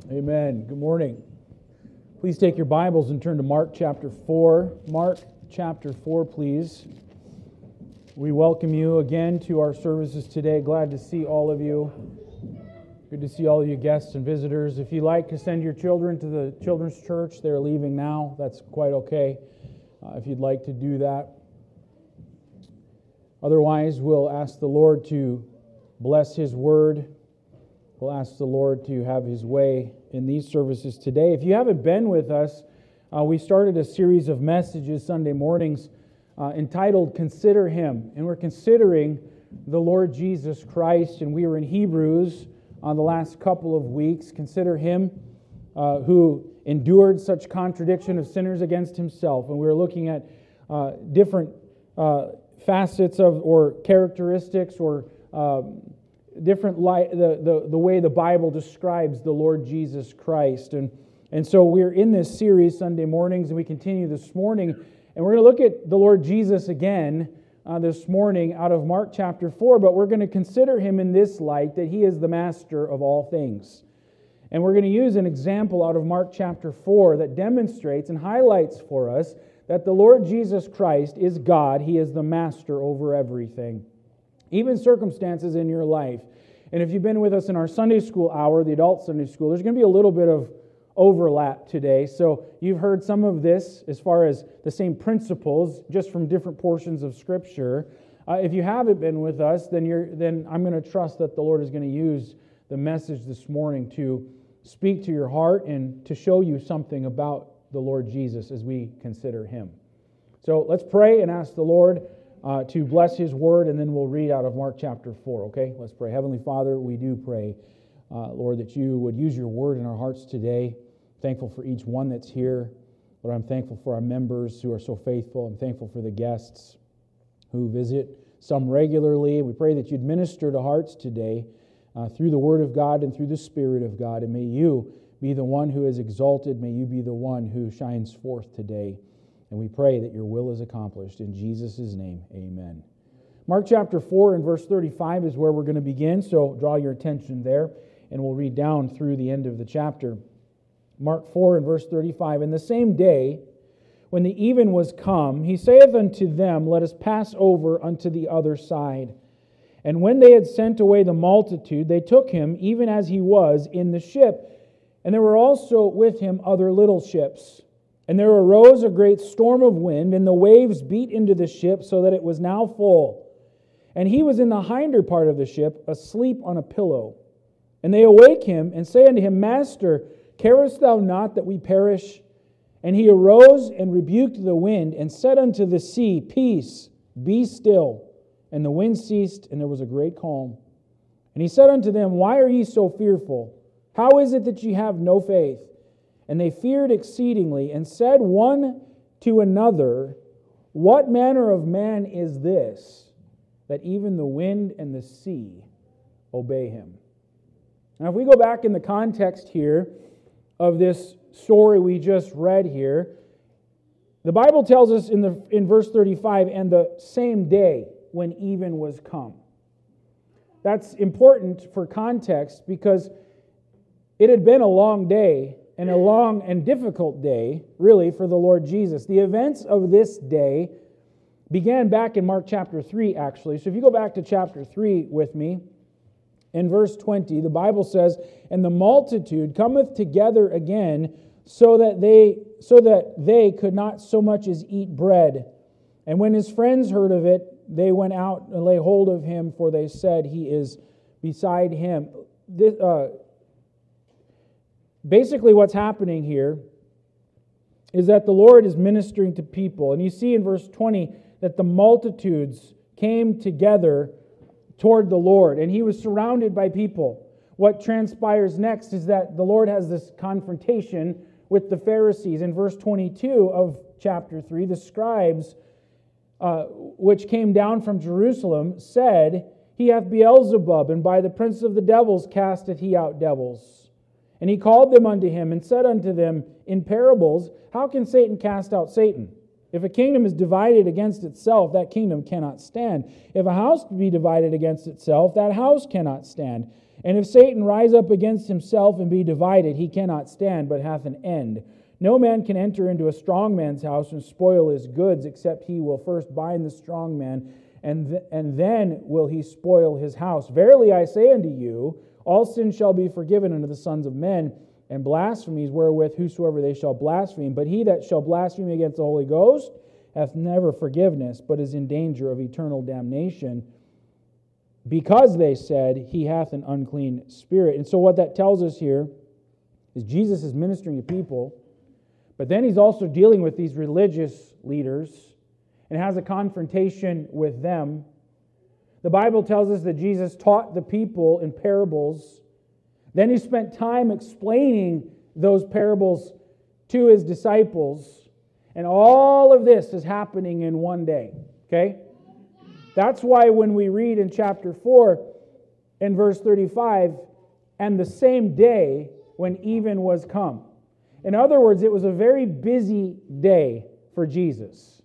Amen. Good morning. Please take your Bibles and turn to Mark chapter 4. Mark chapter 4, please. We welcome you again to our services today. Glad to see all of you. Good to see all of you guests and visitors. If you'd like to send your children to the children's church, they're leaving now. That's quite okay if you'd like to do that. Otherwise, we'll ask the Lord to bless His Word. We'll ask the Lord to have His way in these services today. If you haven't been with us, we started a series of messages Sunday mornings entitled Consider Him. And we're considering the Lord Jesus Christ. And we were in Hebrews on the last couple of weeks. Consider Him who endured such contradiction of sinners against Himself. And we were looking at different facets of or characteristics or different light, the way the Bible describes the Lord Jesus Christ. And so we're in this series Sunday mornings, and we continue this morning. And we're going to look at the Lord Jesus again this morning out of Mark chapter 4, but we're going to consider Him in this light, that He is the master of all things. And we're going to use an example out of Mark chapter 4 that demonstrates and highlights for us that the Lord Jesus Christ is God. He is the master over everything, even circumstances in your life. And if you've been with us in our Sunday school hour, the adult Sunday school, there's going to be a little bit of overlap today. So you've heard some of this as far as the same principles, just from different portions of Scripture. If you haven't been with us, then I'm going to trust that the Lord is going to use the message this morning to speak to your heart and to show you something about the Lord Jesus as we consider Him. So let's pray and ask the Lord to bless His Word, and then we'll read out of Mark chapter 4, okay? Let's pray. Heavenly Father, we do pray, Lord, that You would use Your Word in our hearts today. Thankful for each one that's here. Lord, I'm thankful for our members who are so faithful. I'm thankful for the guests who visit, some regularly. We pray that You'd minister to hearts today through the Word of God and through the Spirit of God, and may You be the one who is exalted. May You be the one who shines forth today. And we pray that Your will is accomplished. In Jesus' name, amen. Mark chapter 4 and verse 35 is where we're going to begin, so draw your attention there, and we'll read down through the end of the chapter. Mark 4 and verse 35, "And the same day, when the even was come, He saith unto them, Let us pass over unto the other side. And when they had sent away the multitude, they took Him, even as He was, in the ship. And there were also with Him other little ships. And there arose a great storm of wind, and the waves beat into the ship, so that it was now full. And He was in the hinder part of the ship, asleep on a pillow. And they awake Him, and say unto Him, Master, carest Thou not that we perish? And He arose and rebuked the wind, and said unto the sea, Peace, be still. And the wind ceased, and there was a great calm. And He said unto them, Why are ye so fearful? How is it that ye have no faith? And they feared exceedingly, and said one to another, What manner of man is this, that even the wind and the sea obey Him? Now, if we go back in the context here of this story we just read here, the Bible tells us in verse 35, and the same day when even was come. That's important for context because it had been a long day, and a long and difficult day, really, for the Lord Jesus. The events of this day began back in Mark chapter 3, actually. So if you go back to chapter 3 with me, in verse 20, the Bible says, And the multitude cometh together again, so that they could not so much as eat bread. And when His friends heard of it, they went out and laid hold of Him, for they said, He is beside him. Basically, what's happening here is that the Lord is ministering to people. And you see in verse 20 that the multitudes came together toward the Lord, and He was surrounded by people. What transpires next is that the Lord has this confrontation with the Pharisees. In verse 22 of chapter 3, the scribes, which came down from Jerusalem, said, He hath Beelzebub, and by the prince of the devils casteth He out devils. And He called them unto Him, and said unto them in parables, How can Satan cast out Satan? If a kingdom is divided against itself, that kingdom cannot stand. If a house be divided against itself, that house cannot stand. And if Satan rise up against himself and be divided, he cannot stand, but hath an end. No man can enter into a strong man's house and spoil his goods, except he will first bind the strong man, and then will he spoil his house. Verily I say unto you, all sin shall be forgiven unto the sons of men, and blasphemies wherewith whosoever they shall blaspheme. But he that shall blaspheme against the Holy Ghost hath never forgiveness, but is in danger of eternal damnation, because they said, he hath an unclean spirit. And so what that tells us here is Jesus is ministering to people, but then he's also dealing with these religious leaders and has a confrontation with them. The Bible tells us that Jesus taught the people in parables. Then he spent time explaining those parables to his disciples. And all of this is happening in one day. Okay? That's why when we read in chapter 4 in verse 35, and the same day when even was come. In other words, it was a very busy day for Jesus.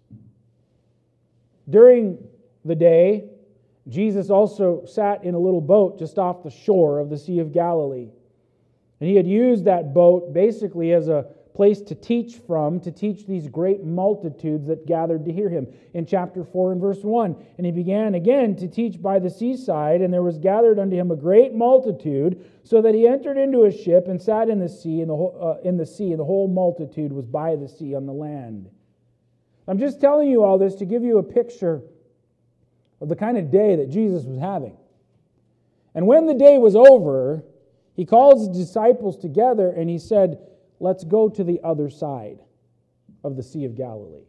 During the day, Jesus also sat in a little boat just off the shore of the Sea of Galilee. And he had used that boat basically as a place to teach from, to teach these great multitudes that gathered to hear him. In chapter 4 and verse 1, and he began again to teach by the seaside, and there was gathered unto him a great multitude, so that he entered into a ship and sat in the sea, and the whole multitude was by the sea on the land. I'm just telling you all this to give you a picture of the kind of day that Jesus was having. And when the day was over, he called his disciples together and he said, let's go to the other side of the Sea of Galilee.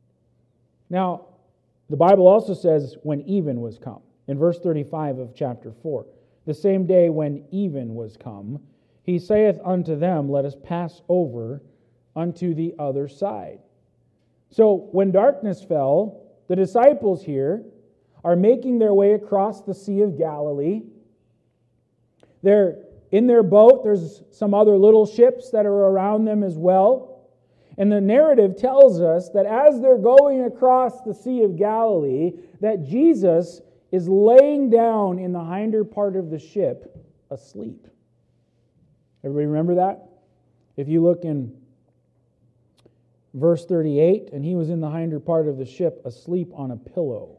Now, the Bible also says when even was come. In verse 35 of chapter 4, the same day when even was come, he saith unto them, let us pass over unto the other side. So when darkness fell, the disciples here are making their way across the Sea of Galilee. They're in their boat. There's some other little ships that are around them as well. And the narrative tells us that as they're going across the Sea of Galilee, that Jesus is laying down in the hinder part of the ship asleep. Everybody remember that? If you look in verse 38, and he was in the hinder part of the ship asleep on a pillow.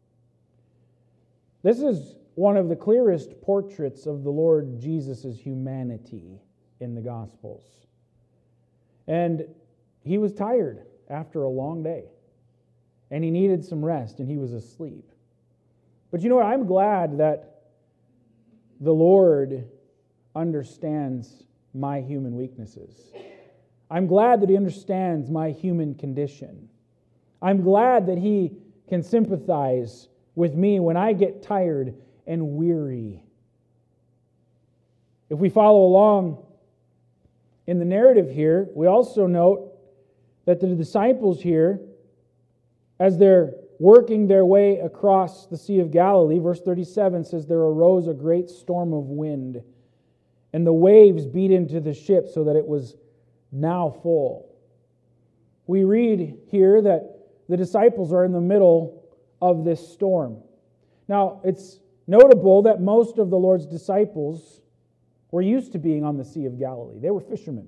This is one of the clearest portraits of the Lord Jesus' humanity in the Gospels. And he was tired after a long day. And he needed some rest, and he was asleep. But you know what? I'm glad that the Lord understands my human weaknesses. I'm glad that he understands my human condition. I'm glad that he can sympathize with me when I get tired and weary. If we follow along in the narrative here, we also note that the disciples here, as they're working their way across the Sea of Galilee, verse 37 says, there arose a great storm of wind, and the waves beat into the ship so that it was now full. We read here that the disciples are in the middle of this storm. Now, it's notable that most of the Lord's disciples were used to being on the Sea of Galilee. They were fishermen.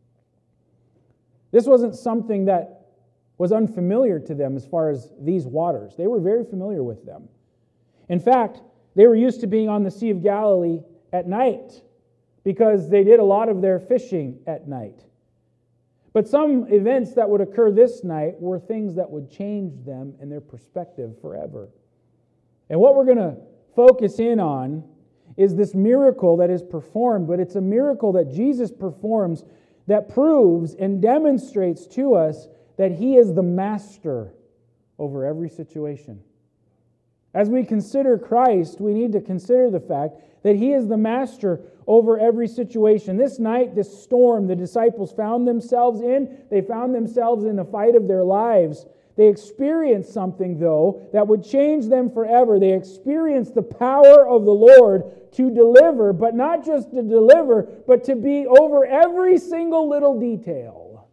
This wasn't something that was unfamiliar to them as far as these waters. They were very familiar with them. In fact, they were used to being on the Sea of Galilee at night because they did a lot of their fishing at night. But some events that would occur this night were things that would change them and their perspective forever. And what we're going to focus in on is this miracle that is performed, but it's a miracle that Jesus performs that proves and demonstrates to us that he is the master over every situation. As we consider Christ, we need to consider the fact that he is the master over every situation. This night, this storm the disciples found themselves in, they found themselves in the fight of their lives. They experienced something, though, that would change them forever. They experienced the power of the Lord to deliver, but not just to deliver, but to be over every single little detail.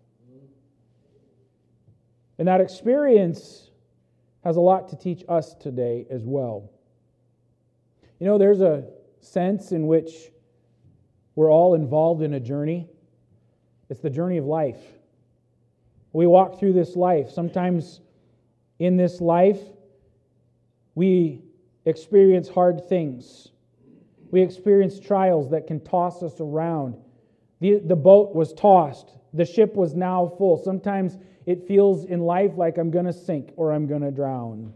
And that experience has a lot to teach us today as well. You know, there's a sense in which we're all involved in a journey. It's the journey of life. We walk through this life. Sometimes in this life, we experience hard things. We experience trials that can toss us around. The boat was tossed. The ship was now full. Sometimes it feels in life like I'm going to sink or I'm going to drown.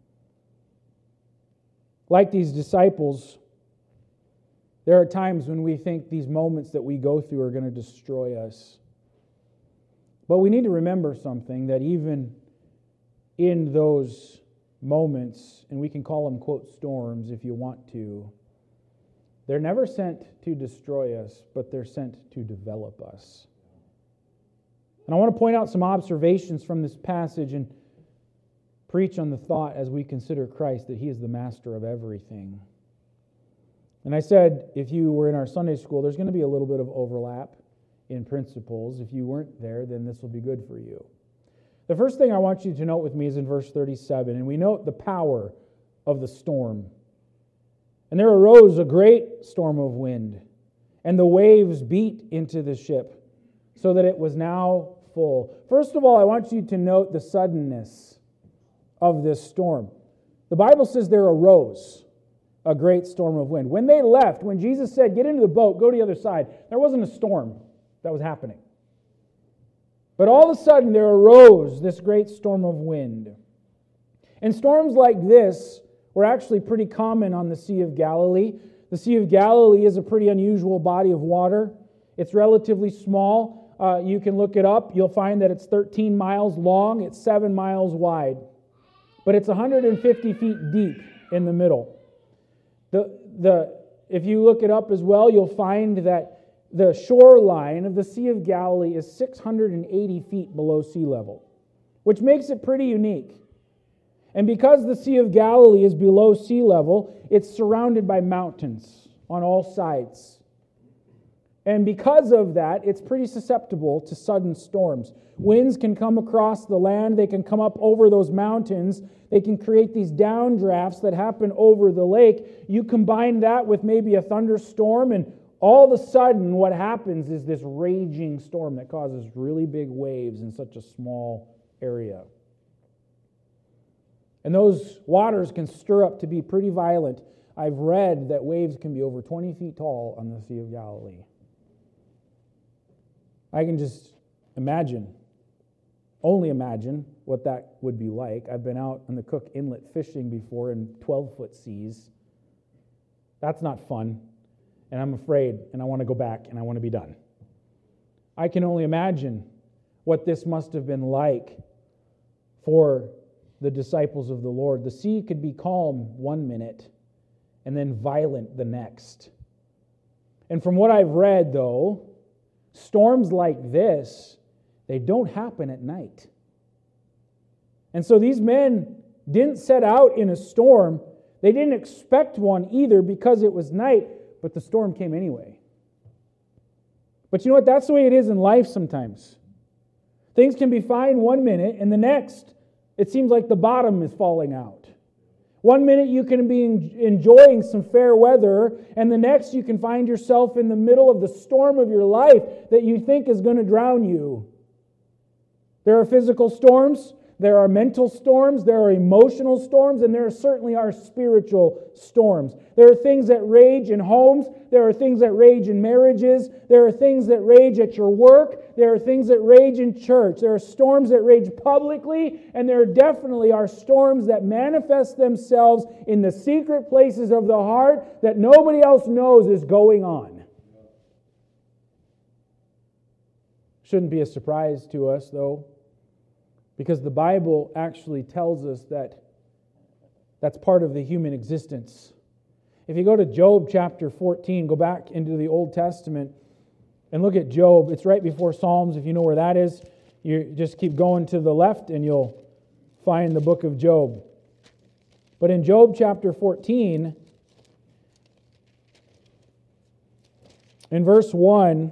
Like these disciples, there are times when we think these moments that we go through are going to destroy us. But we need to remember something, that even in those moments, and we can call them, quote, storms if you want to, they're never sent to destroy us, but they're sent to develop us. And I want to point out some observations from this passage and preach on the thought as we consider Christ, that He is the master of everything. And I said, if you were in our Sunday school, there's going to be a little bit of overlap in principles. If you weren't there, then this will be good for you. The first thing I want you to note with me is in verse 37, and we note the power of the storm. And there arose a great storm of wind, and the waves beat into the ship, so that it was now full. First of all, I want you to note the suddenness of this storm. The Bible says there arose a great storm of wind. When they left, when Jesus said, get into the boat, go to the other side, there wasn't a storm that was happening. But all of a sudden there arose this great storm of wind. And storms like this were actually pretty common on the Sea of Galilee. The Sea of Galilee is a pretty unusual body of water. It's relatively small. You can look it up. You'll find that it's 13 miles long. It's 7 miles wide. But it's 150 feet deep in the middle. If you look it up as well, you'll find that the shoreline of the Sea of Galilee is 680 feet below sea level, which makes it pretty unique. And because the Sea of Galilee is below sea level, it's surrounded by mountains on all sides. And because of that, it's pretty susceptible to sudden storms. Winds can come across the land, they can come up over those mountains, they can create these downdrafts that happen over the lake. You combine that with maybe a thunderstorm, and all of a sudden what happens is this raging storm that causes really big waves in such a small area. And those waters can stir up to be pretty violent. I've read that waves can be over 20 feet tall on the Sea of Galilee. I can just only imagine what that would be like. I've been out on the Cook Inlet fishing before in 12-foot seas. That's not fun, and I'm afraid, and I want to go back, and I want to be done. I can only imagine what this must have been like for the disciples of the Lord. The sea could be calm one minute and then violent the next. And from what I've read, though, storms like this, they don't happen at night. And so these men didn't set out in a storm. They didn't expect one either because it was night, but the storm came anyway. But you know what? That's the way it is in life sometimes. Things can be fine one minute, and the next, it seems like the bottom is falling out. One minute you can be enjoying some fair weather, and the next you can find yourself in the middle of the storm of your life that you think is going to drown you. There are physical storms, there are mental storms, there are emotional storms, and there certainly are spiritual storms. There are things that rage in homes, there are things that rage in marriages, there are things that rage at your work, there are things that rage in church. There are storms that rage publicly, and there definitely are storms that manifest themselves in the secret places of the heart that nobody else knows is going on. Shouldn't be a surprise to us, though, because the Bible actually tells us that that's part of the human existence. If you go to Job chapter 14, go back into the Old Testament and look at Job. It's right before Psalms. If you know where that is, you just keep going to the left and you'll find the book of Job. But in Job chapter 14, in verse 1,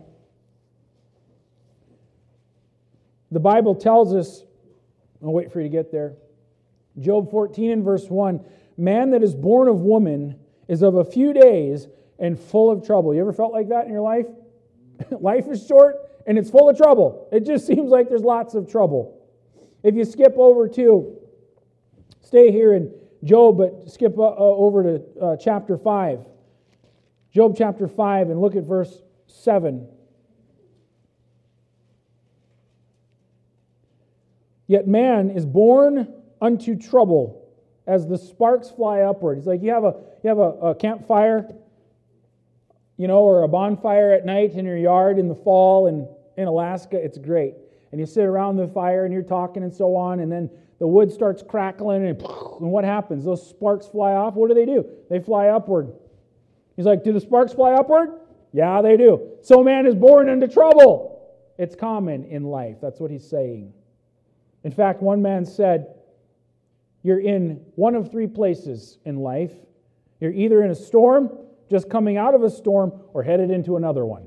the Bible tells us, I'll wait for you to get there. Job 14 and verse 1, man that is born of woman is of a few days, and full of trouble. You ever felt like that in your life? Life is short and it's full of trouble. It just seems like there's lots of trouble. If you skip over to, stay here in Job, but skip over to chapter 5. Job chapter 5 and look at verse 7. Yet man is born unto trouble as the sparks fly upward. It's like you have a campfire, or a bonfire at night in your yard in the fall in Alaska. It's great. And you sit around the fire and you're talking and so on, and then the wood starts crackling and what happens? Those sparks fly off. What do? They fly upward. He's like, do the sparks fly upward? Yeah, they do. So man is born into trouble. It's common in life. That's what he's saying. In fact, one man said, you're in one of three places in life. You're either in a storm, just coming out of a storm, or headed into another one.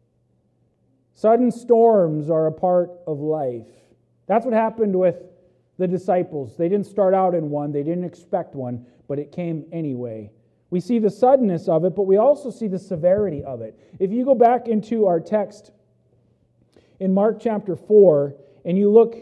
Sudden storms are a part of life. That's what happened with the disciples. They didn't start out in one. They didn't expect one, but it came anyway. We see the suddenness of it, but we also see the severity of it. If you go back into our text in Mark chapter 4, and you look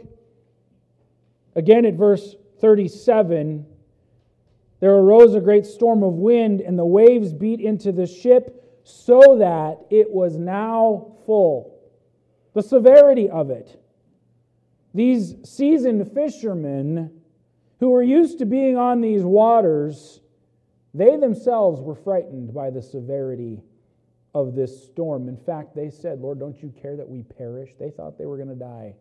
again at verse 37, there arose a great storm of wind, and the waves beat into the ship so that it was now full. The severity of it. These seasoned fishermen who were used to being on these waters, they themselves were frightened by the severity of this storm. In fact, they said, Lord, don't you care that we perish? They thought they were going to die.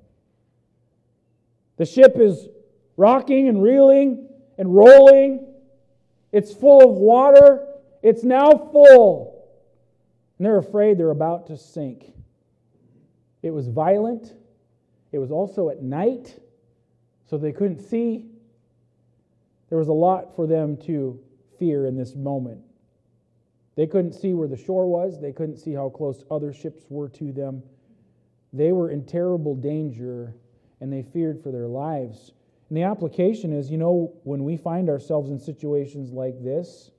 The ship is rocking and reeling and rolling. It's full of water. It's now full. And they're afraid they're about to sink. It was violent. It was also at night, so they couldn't see. There was a lot for them to fear in this moment. They couldn't see where the shore was. They couldn't see how close other ships were to them. They were in terrible danger, and they feared for their lives. And the application is, when we find ourselves in situations like this,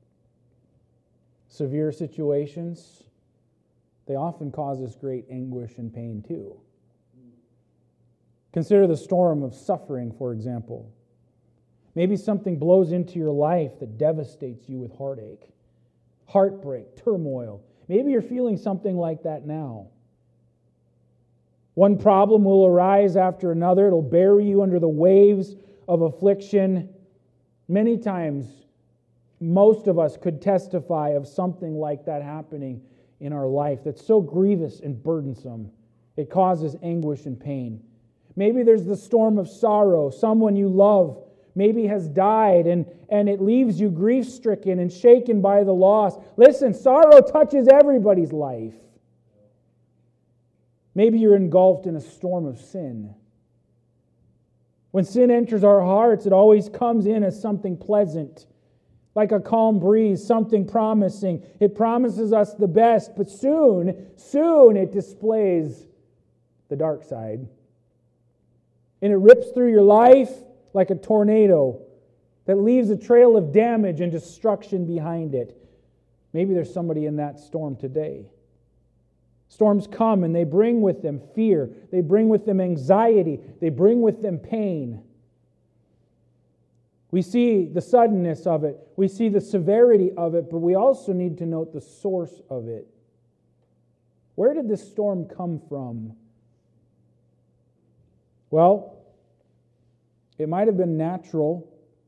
severe situations, they often cause us great anguish and pain too. Consider the storm of suffering, for example. Maybe something blows into your life that devastates you with heartache, heartbreak, turmoil. Maybe you're feeling something like that now. One problem will arise after another. It'll bury you under the waves of affliction. Many times, most of us could testify of something like that happening in our life that's so grievous and burdensome. It causes anguish and pain. Maybe there's the storm of sorrow. Someone you love maybe has died, and it leaves you grief-stricken and shaken by the loss. Listen, sorrow touches everybody's life. Maybe you're engulfed in a storm of sin. When sin enters our hearts, it always comes in as something pleasant, like a calm breeze, something promising. It promises us the best, but soon it displays the dark side. And it rips through your life like a tornado that leaves a trail of damage and destruction behind it. Maybe there's somebody in that storm today. Storms come and they bring with them fear. They bring with them anxiety. They bring with them pain. We see the suddenness of it. We see the severity of it, but we also need to note the source of it. Where did this storm come from? Well, it might have been natural.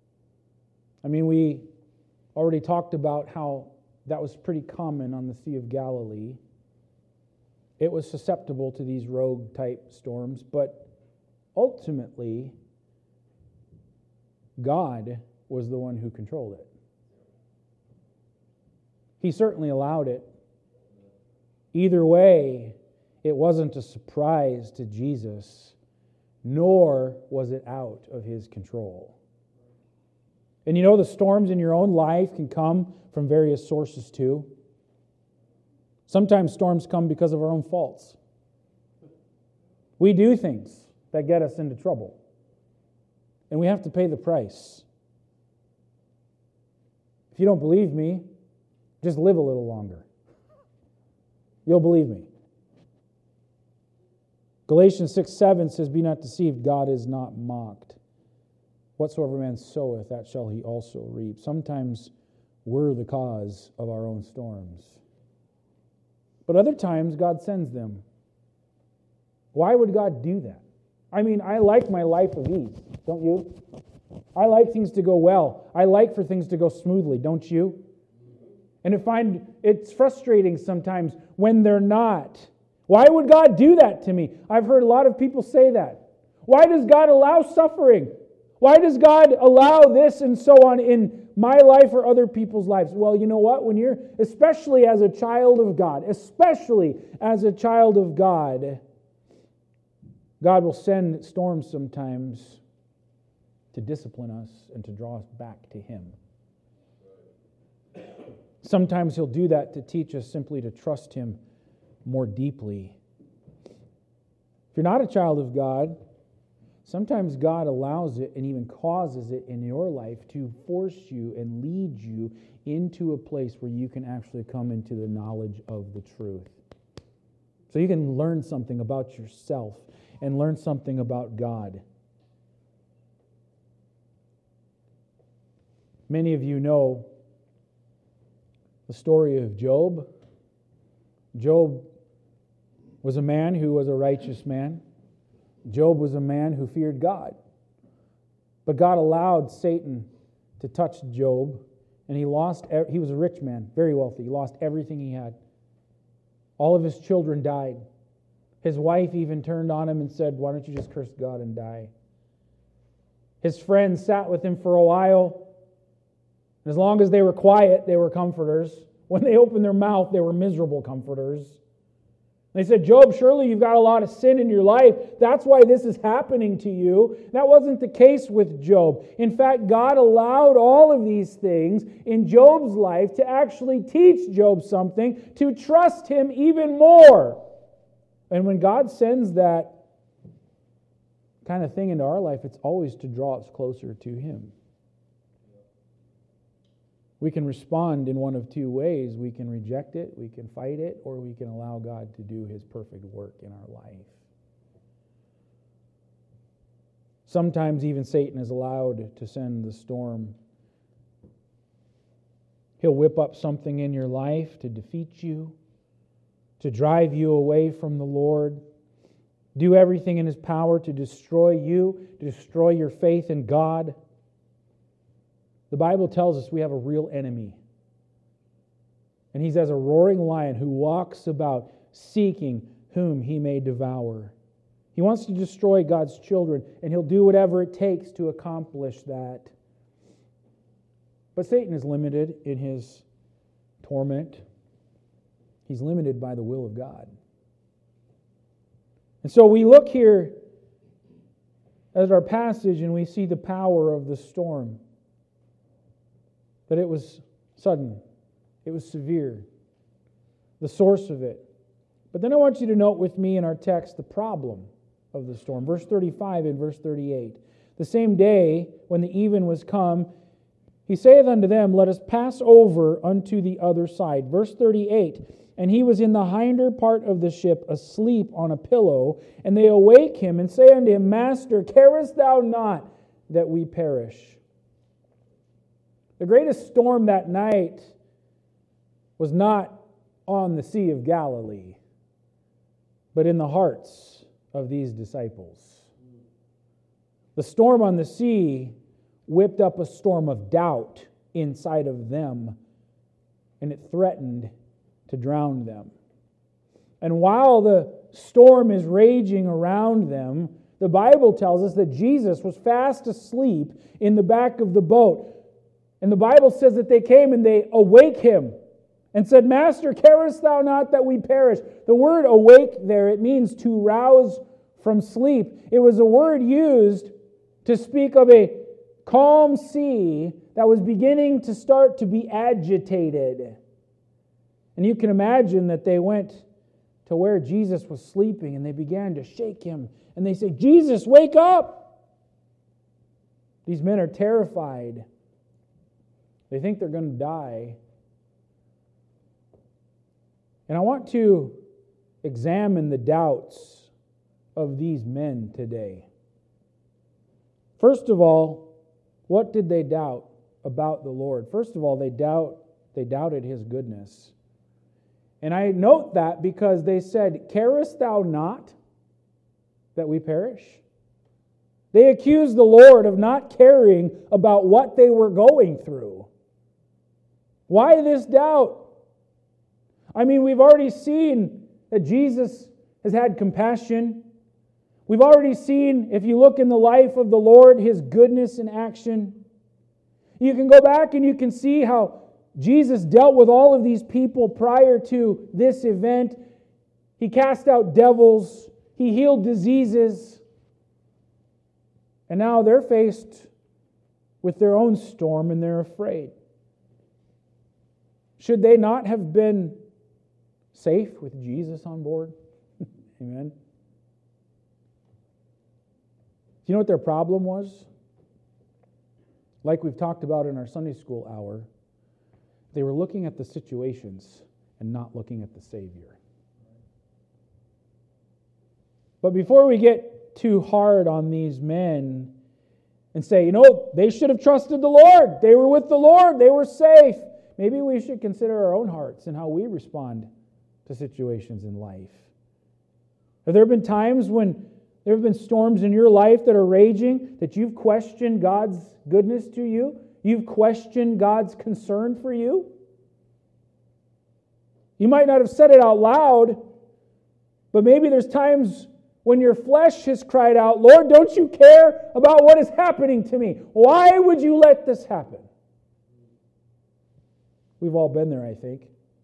We already talked about how that was pretty common on the Sea of Galilee. It was susceptible to these rogue-type storms, but ultimately, God was the one who controlled it. He certainly allowed it. Either way, it wasn't a surprise to Jesus, nor was it out of His control. And the storms in your own life can come from various sources too. Sometimes storms come because of our own faults. We do things that get us into trouble. And we have to pay the price. If you don't believe me, Just live a little longer. You'll believe me. Galatians 6:7 says, "Be not deceived, God is not mocked. Whatsoever man soweth, that shall he also reap." Sometimes we're the cause of our own storms. But other times, God sends them. Why would God do that? I mean, I like my life of ease, don't you? I like things to go well. I like for things to go smoothly, don't you? And I find it's frustrating sometimes when they're not. Why would God do that to me? I've heard a lot of people say that. Why does God allow suffering? Why does God allow this and so on in my life or other people's lives? Well, you know what? When you're, especially as a child of God, God will send storms sometimes to discipline us and to draw us back to Him. Sometimes He'll do that to teach us simply to trust Him more deeply. If you're not a child of God, sometimes God allows it and even causes it in your life to force you and lead you into a place where you can actually come into the knowledge of the truth. So you can learn something about yourself and learn something about God. Many of you know the story of Job. Job was a man who was a righteous man. Job was a man who feared God. But God allowed Satan to touch Job, and he was a rich man, very wealthy. He lost everything he had. All of his children died. His wife even turned on him and said, "Why don't you just curse God and die?" His friends sat with him for a while. And as long as they were quiet, they were comforters. When they opened their mouth, they were miserable comforters. They said, "Job, surely you've got a lot of sin in your life. That's why this is happening to you." That wasn't the case with Job. In fact, God allowed all of these things in Job's life to actually teach Job something, to trust Him even more. And when God sends that kind of thing into our life, it's always to draw us closer to Him. We can respond in one of two ways. We can reject it, we can fight it, or we can allow God to do His perfect work in our life. Sometimes even Satan is allowed to send the storm. He'll whip up something in your life to defeat you, to drive you away from the Lord, do everything in his power to destroy you, to destroy your faith in God. The Bible tells us we have a real enemy. And he's as a roaring lion who walks about seeking whom he may devour. He wants to destroy God's children, and he'll do whatever it takes to accomplish that. But Satan is limited in his torment. He's limited by the will of God. And so we look here at our passage and we see the power of the storm. That it was sudden. It was severe. The source of it. But then I want you to note with me in our text the problem of the storm. Verse 35 and verse 38. The same day when the even was come, he saith unto them, Let us pass over unto the other side. Verse 38. And he was in the hinder part of the ship, asleep on a pillow. And they awake him and say unto him, Master, carest thou not that we perish? The greatest storm that night was not on the Sea of Galilee, but in the hearts of these disciples. The storm on the sea whipped up a storm of doubt inside of them, and it threatened to drown them. And while the storm is raging around them, the Bible tells us that Jesus was fast asleep in the back of the boat. And the Bible says that they came and they awake him and said, Master, carest thou not that we perish? The word awake there, it means to rouse from sleep. It was a word used to speak of a calm sea that was beginning to start to be agitated. And you can imagine that they went to where Jesus was sleeping and they began to shake him. And they say, Jesus, wake up! These men are terrified. They think they're going to die. And I want to examine the doubts of these men today. First of all, what did they doubt about the Lord? First of all, they doubted His goodness. And I note that because they said, "Carest thou not that we perish?" They accused the Lord of not caring about what they were going through. Why this doubt? I mean, we've already seen that Jesus has had compassion. We've already seen, if you look in the life of the Lord, His goodness in action. You can go back and you can see how Jesus dealt with all of these people prior to this event. He cast out devils. He healed diseases. And now they're faced with their own storm and they're afraid. Should they not have been safe with Jesus on board? Amen. Do you know what their problem was? Like we've talked about in our Sunday school hour, they were looking at the situations and not looking at the Savior. But before we get too hard on these men and say, they should have trusted the Lord. They were with the Lord. They were safe. Maybe we should consider our own hearts and how we respond to situations in life. Have there been times when there have been storms in your life that are raging, that you've questioned God's goodness to you? You've questioned God's concern for you? You might not have said it out loud, but maybe there's times when your flesh has cried out, "Lord, don't you care about what is happening to me? Why would you let this happen?" We've all been there, I think.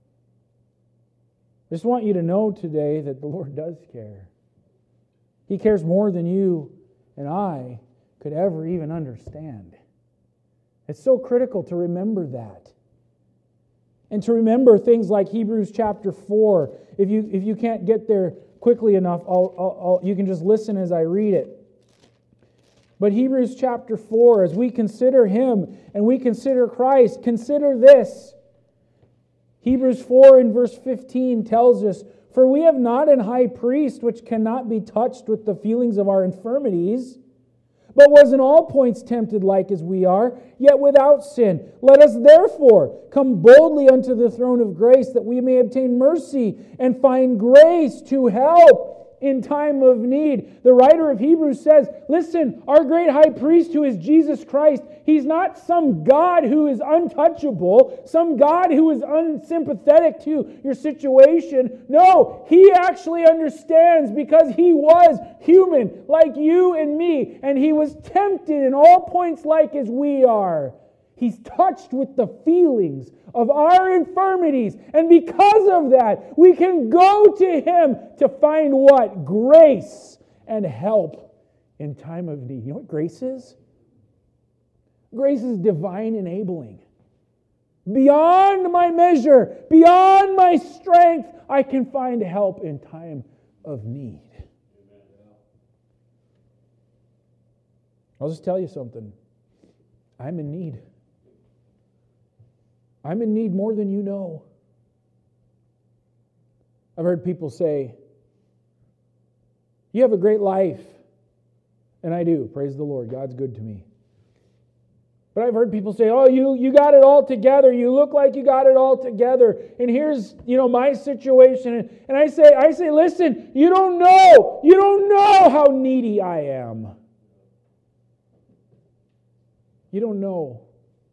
I just want you to know today that the Lord does care. He cares more than you and I could ever even understand. It's so critical to remember that. And to remember things like Hebrews chapter 4. If you can't get there quickly enough, you can just listen as I read it. But Hebrews chapter 4, as we consider Him and we consider Christ, consider this. Hebrews 4 in verse 15 tells us, "For we have not an high priest which cannot be touched with the feelings of our infirmities, but was in all points tempted like as we are, yet without sin. Let us therefore come boldly unto the throne of grace, that we may obtain mercy and find grace to help in time of need." The writer of Hebrews says, listen, our great high priest who is Jesus Christ, He's not some God who is untouchable, some God who is unsympathetic to your situation. No, He actually understands because He was human like you and me, and He was tempted in all points like as we are. He's touched with the feelings of our infirmities. And because of that, we can go to Him to find what? Grace and help in time of need. You know what grace is? Grace is divine enabling. Beyond my measure, beyond my strength, I can find help in time of need. I'll just tell you something. I'm in need. I'm in need more than you know. I've heard people say, "You have a great life." And I do. Praise the Lord. God's good to me. But I've heard people say, "Oh, you got it all together. You look like you got it all together. And here's, my situation." And I say, "Listen, you don't know. You don't know how needy I am. You don't know.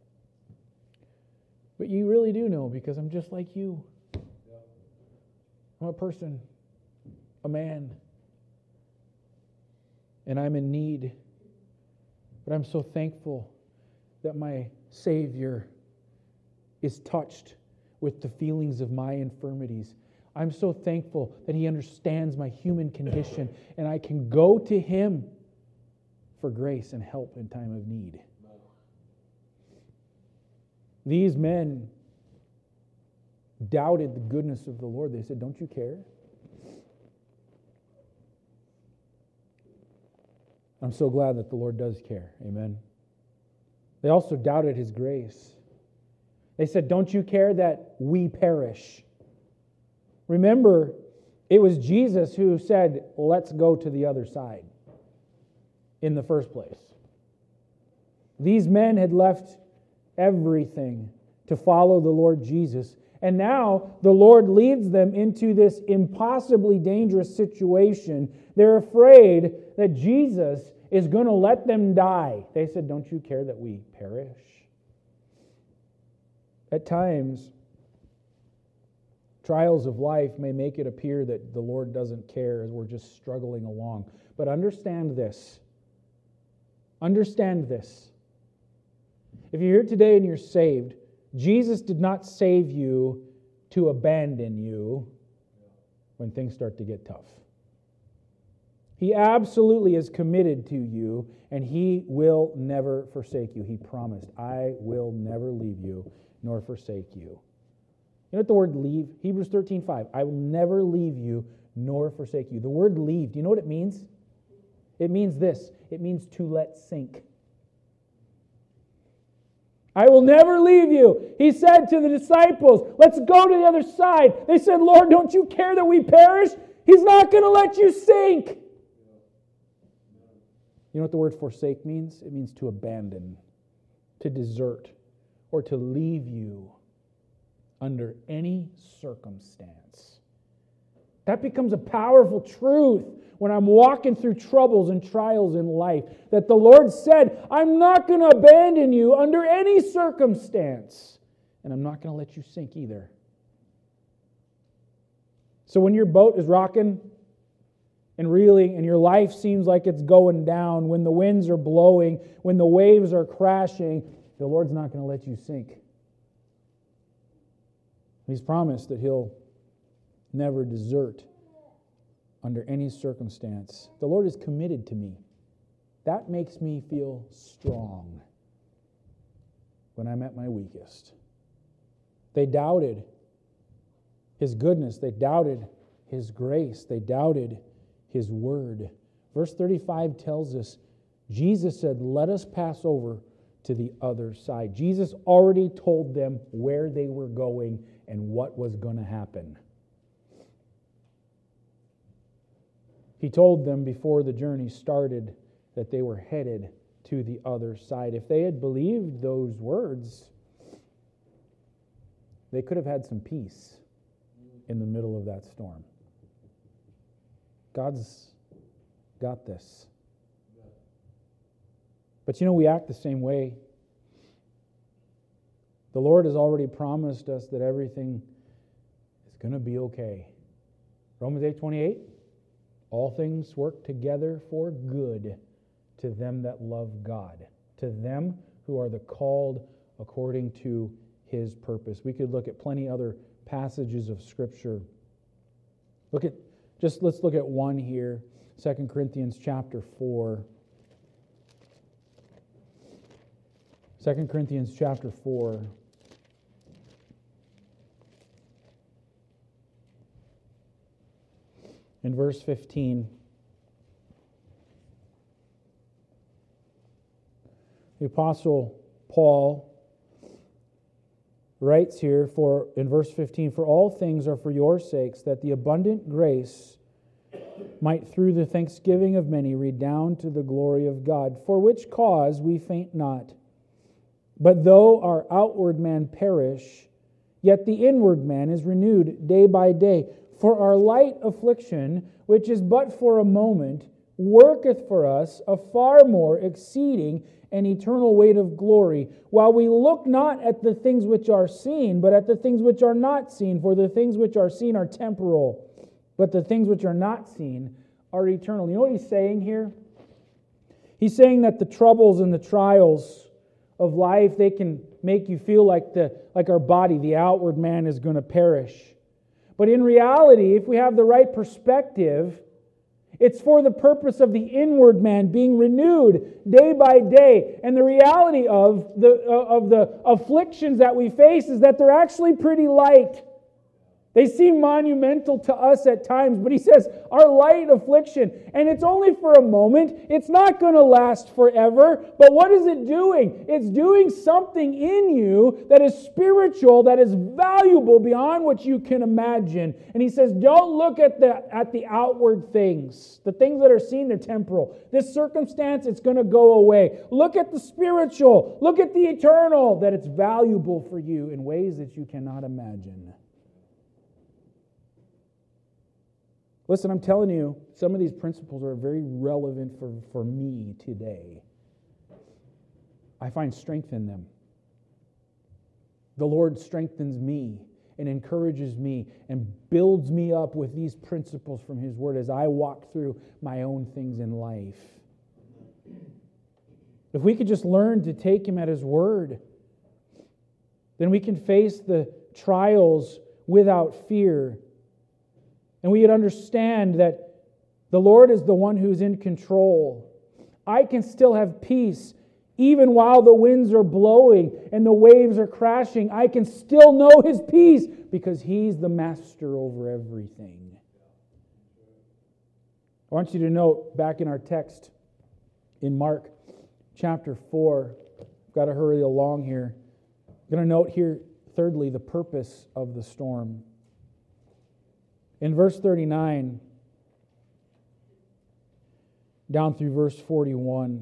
But you really do know, because I'm just like you. I'm a person, a man. And I'm in need. But I'm so thankful that my Savior is touched with the feelings of my infirmities. I'm so thankful that He understands my human condition, and I can go to Him for grace and help in time of need." These men doubted the goodness of the Lord. They said, "Don't you care?" I'm so glad that the Lord does care. Amen. They also doubted His grace. They said, "Don't you care that we perish?" Remember, it was Jesus who said, let's go to the other side in the first place. These men had left everything to follow the Lord Jesus. And now the Lord leads them into this impossibly dangerous situation. They're afraid that Jesus is going to let them die. They said, don't you care that we perish? At times, trials of life may make it appear that the Lord doesn't care as we're just struggling along. But understand this. Understand this. If you're here today and you're saved, Jesus did not save you to abandon you when things start to get tough. He absolutely is committed to you, and He will never forsake you. He promised, I will never leave you nor forsake you. You know what the word leave? Hebrews 13:5. I will never leave you nor forsake you. The word leave, do you know what it means? It means this. It means to let sink. I will never leave you. He said to the disciples, let's go to the other side. They said, Lord, don't you care that we perish? He's not going to let you sink. You know what the word forsake means? It means to abandon, to desert, or to leave you under any circumstance. That becomes a powerful truth when I'm walking through troubles and trials in life, that the Lord said, I'm not going to abandon you under any circumstance, and I'm not going to let you sink either. So when your boat is rocking and reeling and your life seems like it's going down, when the winds are blowing, when the waves are crashing, the Lord's not going to let you sink. He's promised that He'll never desert under any circumstance. The Lord is committed to me. That makes me feel strong when I'm at my weakest. They doubted His goodness. They doubted His grace. They doubted His word. Verse 35 tells us, Jesus said, let us pass over to the other side. Jesus already told them where they were going and what was going to happen. He told them before the journey started that they were headed to the other side. If they had believed those words, they could have had some peace in the middle of that storm. God's got this. But we act the same way. The Lord has already promised us that everything is going to be okay. Romans 8:28, all things work together for good to them that love God, to them who are the called according to His purpose. We could look at plenty other passages of Scripture. Let's look at one here, 2 Corinthians chapter 4. 2 Corinthians chapter 4. In verse 15. The Apostle Paul writes here in verse 15, for all things are for your sakes, that the abundant grace might through the thanksgiving of many redound to the glory of God, for which cause we faint not. But though our outward man perish, yet the inward man is renewed day by day. For our light affliction, which is but for a moment, worketh for us a far more exceeding and eternal weight of glory, while we look not at the things which are seen, but at the things which are not seen. For the things which are seen are temporal, but the things which are not seen are eternal. You know what he's saying here? He's saying that the troubles and the trials of life, they can make you feel like our body, the outward man, is going to perish. But in reality, if we have the right perspective, it's for the purpose of the inward man being renewed day by day. And the reality of the afflictions that we face is that they're actually pretty light. They seem monumental to us at times, but he says, our light affliction, and it's only for a moment. It's not going to last forever. But what is it doing? It's doing something in you that is spiritual, that is valuable beyond what you can imagine. And he says, don't look at the outward things. The things that are seen, they're temporal. This circumstance, it's going to go away. Look at the spiritual. Look at the eternal, that it's valuable for you in ways that you cannot imagine. Listen, I'm telling you, some of these principles are very relevant for me today. I find strength in them. The Lord strengthens me and encourages me and builds me up with these principles from His Word as I walk through my own things in life. If we could just learn to take Him at His Word, then we can face the trials without fear. And we would understand that the Lord is the one who's in control. I can still have peace even while the winds are blowing and the waves are crashing. I can still know His peace because He's the master over everything. I want you to note back in our text in Mark chapter 4. I've got to hurry along here. I'm going to note here, thirdly, the purpose of the storm. In verse 39, down through verse 41,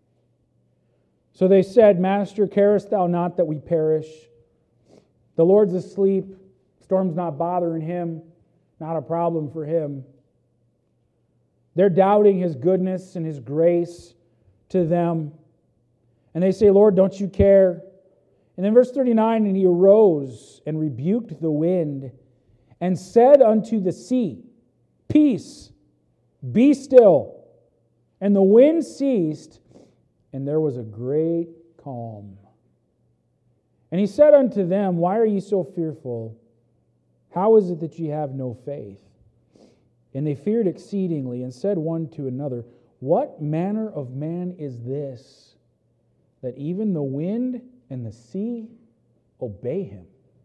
so they said, Master, carest thou not that we perish? The Lord's asleep. Storm's not bothering Him. Not a problem for Him. They're doubting His goodness and His grace to them. And they say, Lord, don't you care? And then verse 39, and He arose and rebuked the wind and said unto the sea, Peace, be still. And the wind ceased, and there was a great calm. And He said unto them, Why are ye so fearful? How is it that ye have no faith? And they feared exceedingly, and said one to another, What manner of man is this, that even the wind and the sea obey Him?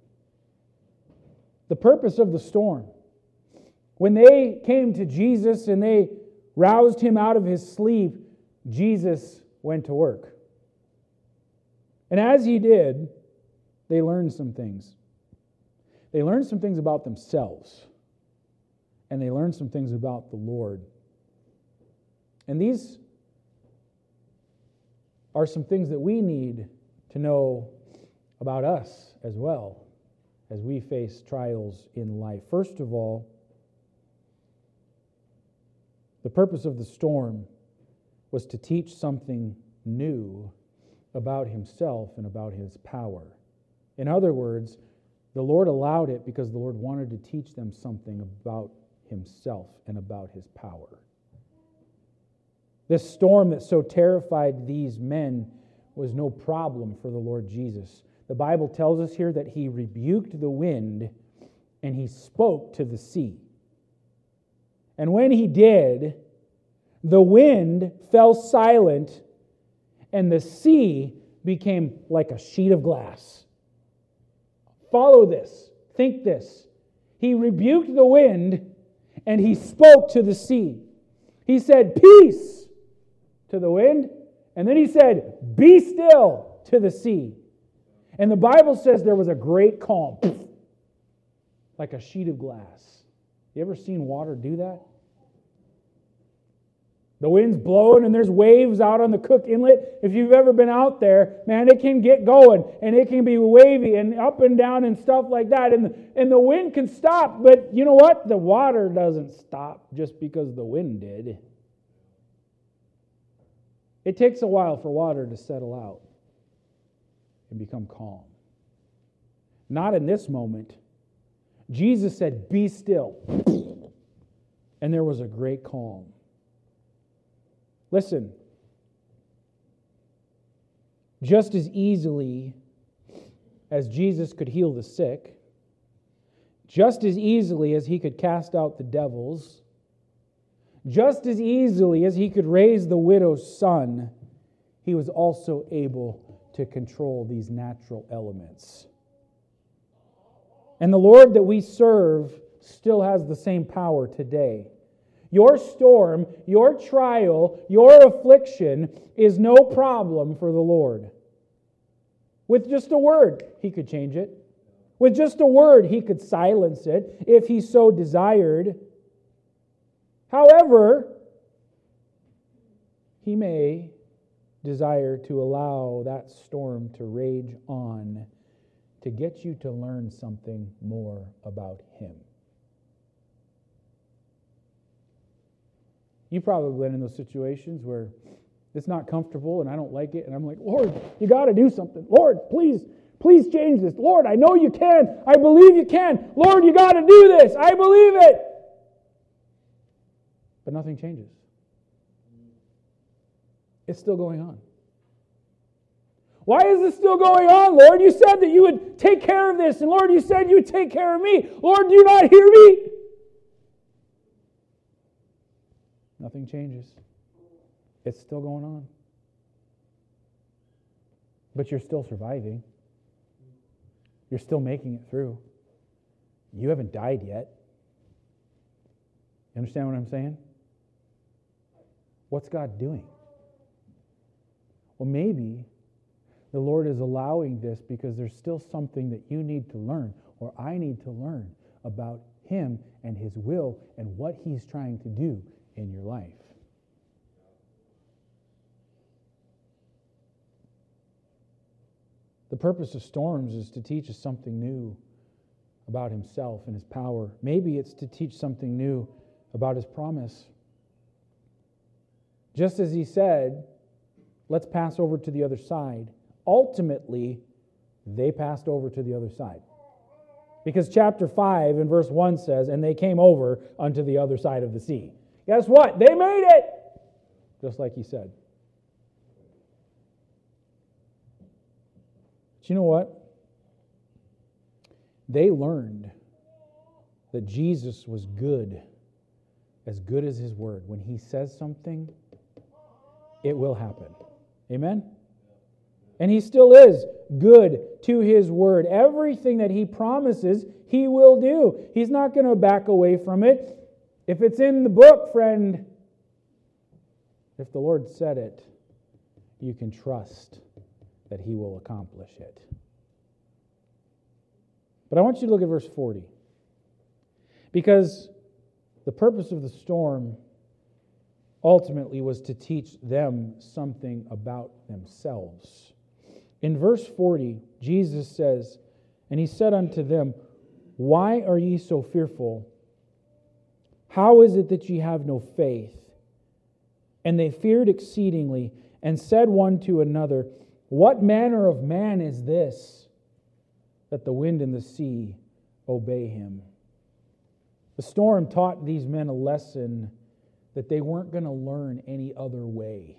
The purpose of the storm. When they came to Jesus and they roused Him out of His sleep, Jesus went to work. And as He did, they learned some things. They learned some things about themselves. And they learned some things about the Lord. And these are some things that we need to know about us as well as we face trials in life. First of all, the purpose of the storm was to teach something new about Himself and about His power. In other words, the Lord allowed it because the Lord wanted to teach them something about Himself and about His power. This storm that so terrified these men was no problem for the Lord Jesus. The Bible tells us here that He rebuked the wind and He spoke to the sea. And when He did, the wind fell silent and the sea became like a sheet of glass. Follow this. Think this. He rebuked the wind and He spoke to the sea. He said, Peace, to the wind. And then He said, Be still, to the sea. And the Bible says there was a great calm, like a sheet of glass. You ever seen water do that? The wind's blowing and there's waves out on the Cook Inlet. If you've ever been out there, man, it can get going and it can be wavy and up and down and stuff like that. And the wind can stop, but you know what? The water doesn't stop just because the wind did. It takes a while for water to settle out and become calm. Not in this moment. Jesus said, Be still. And there was a great calm. Listen, just as easily as Jesus could heal the sick, just as easily as He could cast out the devils, just as easily as He could raise the widow's son, He was also able to control these natural elements. And the Lord that we serve still has the same power today. Your storm, your trial, your affliction is no problem for the Lord. With just a word, He could change it. With just a word, He could silence it if He so desired. However, He may desire to allow that storm to rage on to get you to learn something more about Him. You've probably been in those situations where it's not comfortable and I don't like it, and I'm like, Lord, you got to do something. Lord, please change this. Lord, I know you can. I believe you can. Lord, you got to do this. I believe it. But nothing changes. It's still going on. Why is this still going on, Lord? You said that you would take care of this, and Lord, you said you would take care of me. Lord, do you not hear me? Nothing changes. It's still going on. But you're still surviving. You're still making it through. You haven't died yet. You understand what I'm saying? What's God doing? Well, maybe the Lord is allowing this because there's still something that you need to learn, or I need to learn about Him and His will and what He's trying to do in your life. The purpose of storms is to teach us something new about Himself and His power. Maybe it's to teach something new about His promise. Just as He said, let's pass over to the other side. Ultimately, they passed over to the other side. Because chapter 5 and verse 1 says, and they came over unto the other side of the sea. Guess what? They made it! Just like He said. But you know what? They learned that Jesus was good as His word. When He says something, it will happen. Amen? And He still is good to His word. Everything that He promises, He will do. He's not going to back away from it. If it's in the book, friend, if the Lord said it, you can trust that He will accomplish it. But I want you to look at verse 40. Because the purpose of the storm ultimately was to teach them something about themselves. In verse 40, Jesus says, and He said unto them, why are ye so fearful? How is it that ye have no faith? And they feared exceedingly, and said one to another, what manner of man is this, that the wind and the sea obey Him? The storm taught these men a lesson that they weren't going to learn any other way.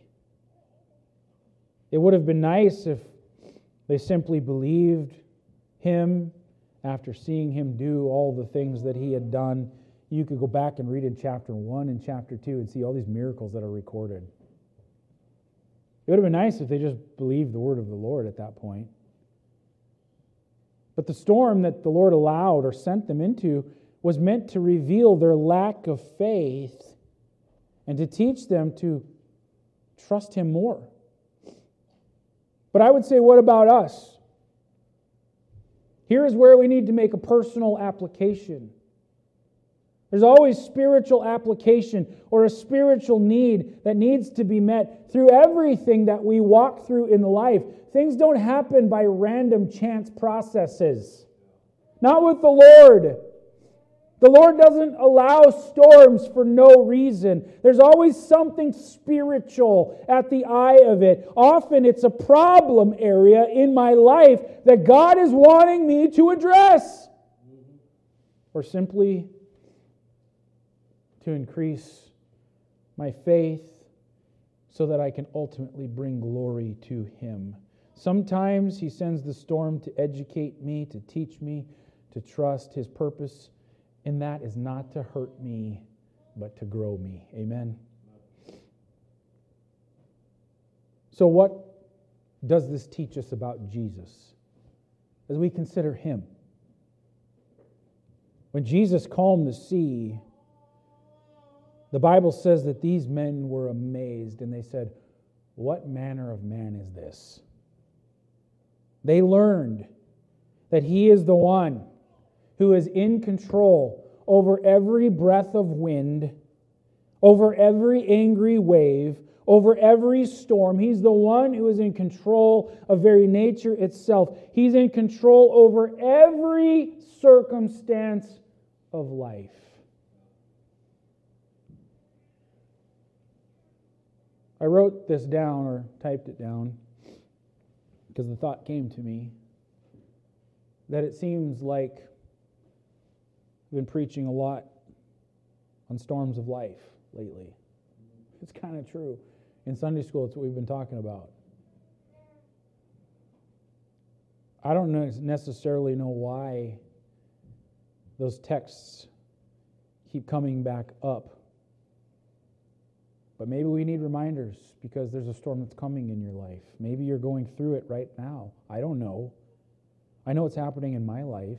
It would have been nice if they simply believed Him after seeing Him do all the things that He had done. You could go back and read in chapter 1 and chapter 2 and see all these miracles that are recorded. It would have been nice if they just believed the word of the Lord at that point. But the storm that the Lord allowed or sent them into was meant to reveal their lack of faith and to teach them to trust Him more. But I would say, what about us? Here is where we need to make a personal application. There's always spiritual application or a spiritual need that needs to be met through everything that we walk through in life. Things don't happen by random chance processes. Not with the Lord. The Lord doesn't allow storms for no reason. There's always something spiritual at the eye of it. Often it's a problem area in my life that God is wanting me to address. Or simply to increase my faith so that I can ultimately bring glory to Him. Sometimes He sends the storm to educate me, to teach me, to trust His purpose. And that is not to hurt me, but to grow me. Amen? So what does this teach us about Jesus as we consider Him? When Jesus calmed the sea, the Bible says that these men were amazed and they said, "What manner of man is this?" They learned that He is the one who is in control over every breath of wind, over every angry wave, over every storm. He's the one who is in control of very nature itself. He's in control over every circumstance of life. I wrote this down, or typed it down, because the thought came to me that it seems like I've been preaching a lot on storms of life lately. It's kind of true. In Sunday school, it's what we've been talking about. I don't necessarily know why those texts keep coming back up. But maybe we need reminders because there's a storm that's coming in your life. Maybe you're going through it right now. I don't know. I know what's happening in my life.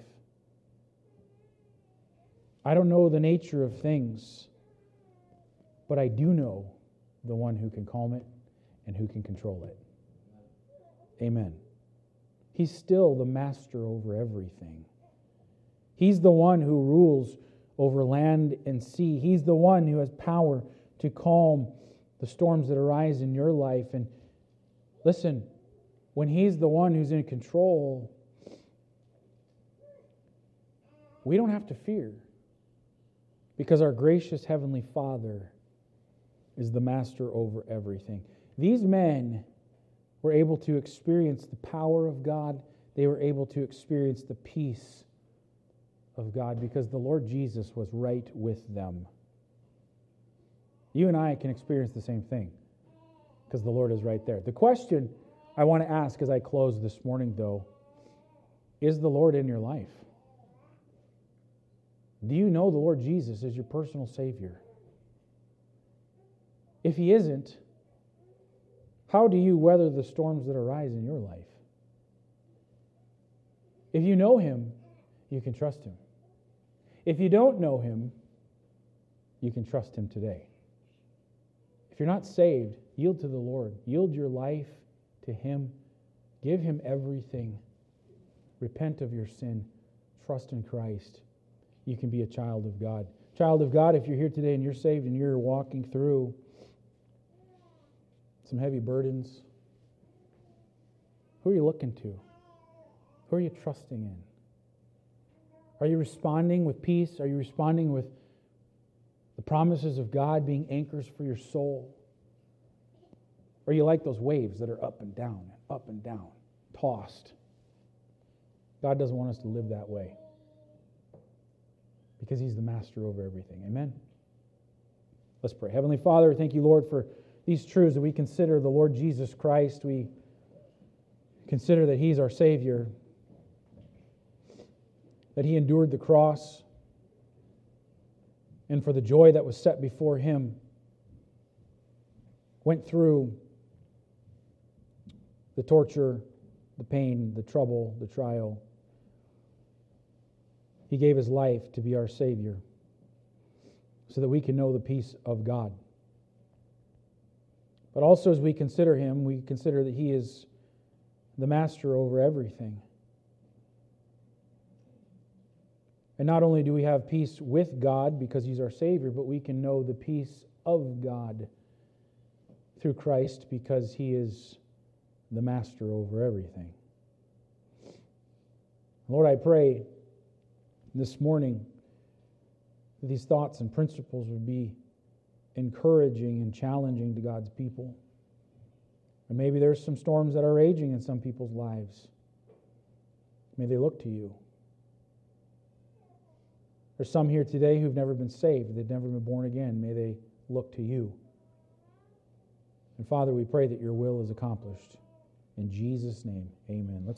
I don't know the nature of things, but I do know the one who can calm it and who can control it. Amen. He's still the master over everything. He's the one who rules over land and sea. He's the one who has power to calm the storms that arise in your life. And listen, when He's the one who's in control, we don't have to fear, because our gracious Heavenly Father is the master over everything. These men were able to experience the power of God. They were able to experience the peace of God because the Lord Jesus was right with them. You and I can experience the same thing because the Lord is right there. The question I want to ask as I close this morning, though, is the Lord in your life? Do you know the Lord Jesus as your personal Savior? If He isn't, how do you weather the storms that arise in your life? If you know Him, you can trust Him. If you don't know Him, you can trust Him today. If you're not saved, yield to the Lord. Yield your life to Him. Give Him everything. Repent of your sin. Trust in Christ. You can be a child of God. Child of God, if you're here today and you're saved and you're walking through some heavy burdens, who are you looking to? Who are you trusting in? Are you responding with peace? Are you responding with the promises of God being anchors for your soul? Or are you like those waves that are up and down, tossed? God doesn't want us to live that way because He's the master over everything. Amen? Let's pray. Heavenly Father, thank You, Lord, for these truths that we consider the Lord Jesus Christ. We consider that He's our Savior, that He endured the cross, and for the joy that was set before Him, went through the torture, the pain, the trouble, the trial. He gave His life to be our Savior so that we can know the peace of God. But also as we consider Him, we consider that He is the master over everything. And not only do we have peace with God because He's our Savior, but we can know the peace of God through Christ because He is the master over everything. Lord, I pray this morning that these thoughts and principles would be encouraging and challenging to God's people. And maybe there's some storms that are raging in some people's lives. May they look to You. There's some here today who've never been saved. They've never been born again. May they look to You. And Father, we pray that Your will is accomplished. In Jesus' name, amen.